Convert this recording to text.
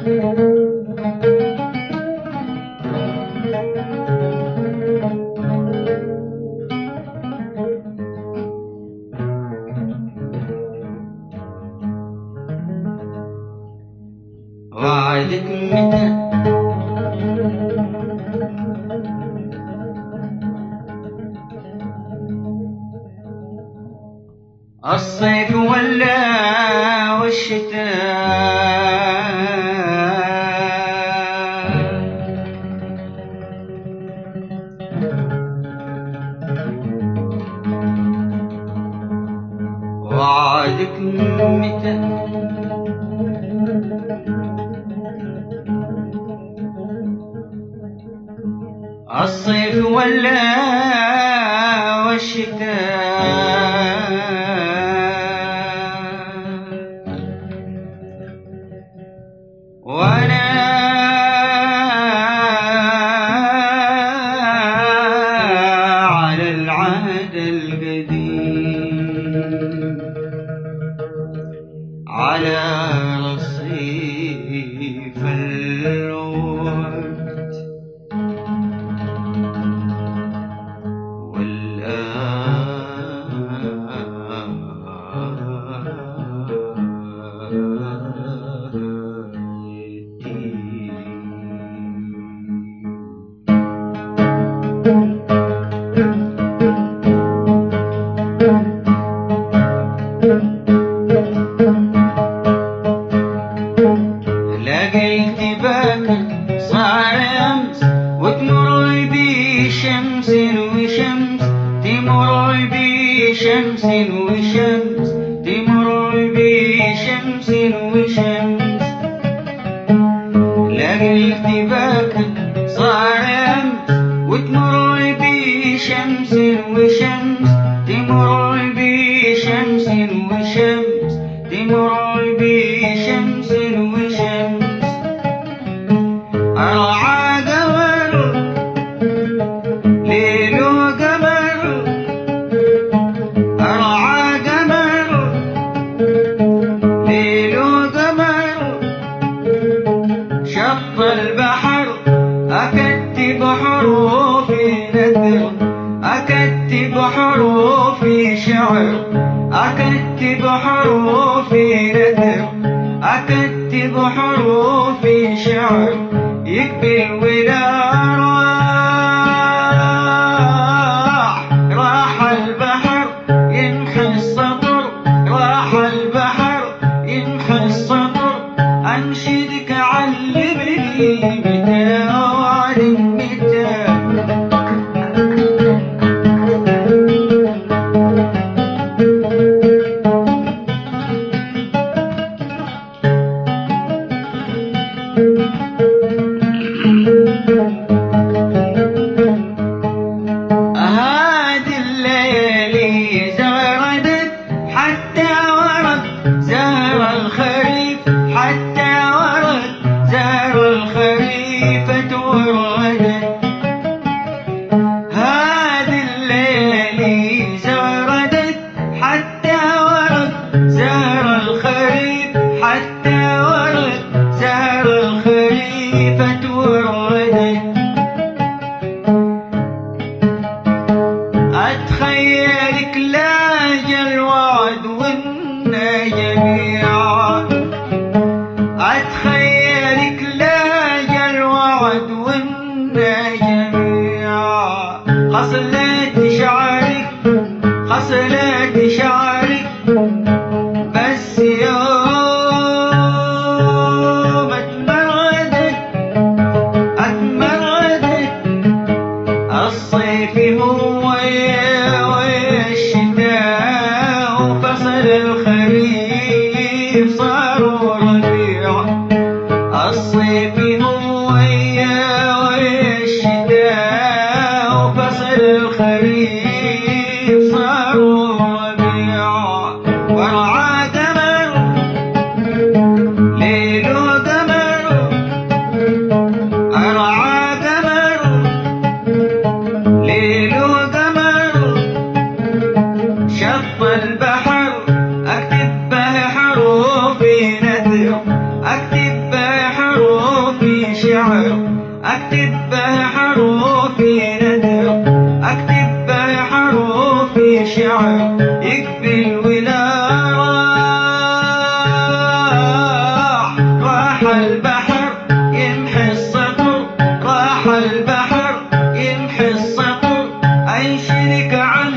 وعدك متى الصيف ولا والشتاء؟ وعدك متى الصيف ولا والشتاء؟ وانا على العهد القديم، على رصيف الوقت لقيت باكر صار أمس وتمر بي شمس وشمس، تمر بي شمس وشمس، تمر بي شمس وشمس. لقيت باكر صار أمس وتمر بي شمس وشمس، تمر بي شمس وشمس، تمر بي شمس وشمس. أرعى قمر ليل وقمر، أرعى قمر ليل وقمر، شط البحر أكتب حروفي نثر، أكتب حروفي شعر، أكتب حروفي نثر، أكتب حروفي شعر. يقبل ولا راح البحر يمحي السطر، راح البحر يمحي السطر. أنشدك علمني متى وعلم متى. هذه الليالي زردت حتى ورد زهر الخريف، حتى ورد زهر الخريف توردت. هذه الليالي زردت حتى ورد زهر الخريف، حتى ورد زهر الخريف توردت. أتخيلك لاج الوعد وإنا جميعا، أتخيلك لاج الوعد وإنا جميعا. خصلت شعرك خصلت شعرك بس يوم اتمردت اتمردت. الصيف هو والشتاء وفصل الخريف صاروا ربيع. الصيف هو والشتاء وفصل الخريف صاروا ربيع. ورعى قمر ليل وقمر، أرعى قمر ليل وقمر، شط البحر أكتب به حروفي نثر، أكتب به حروفي عينك على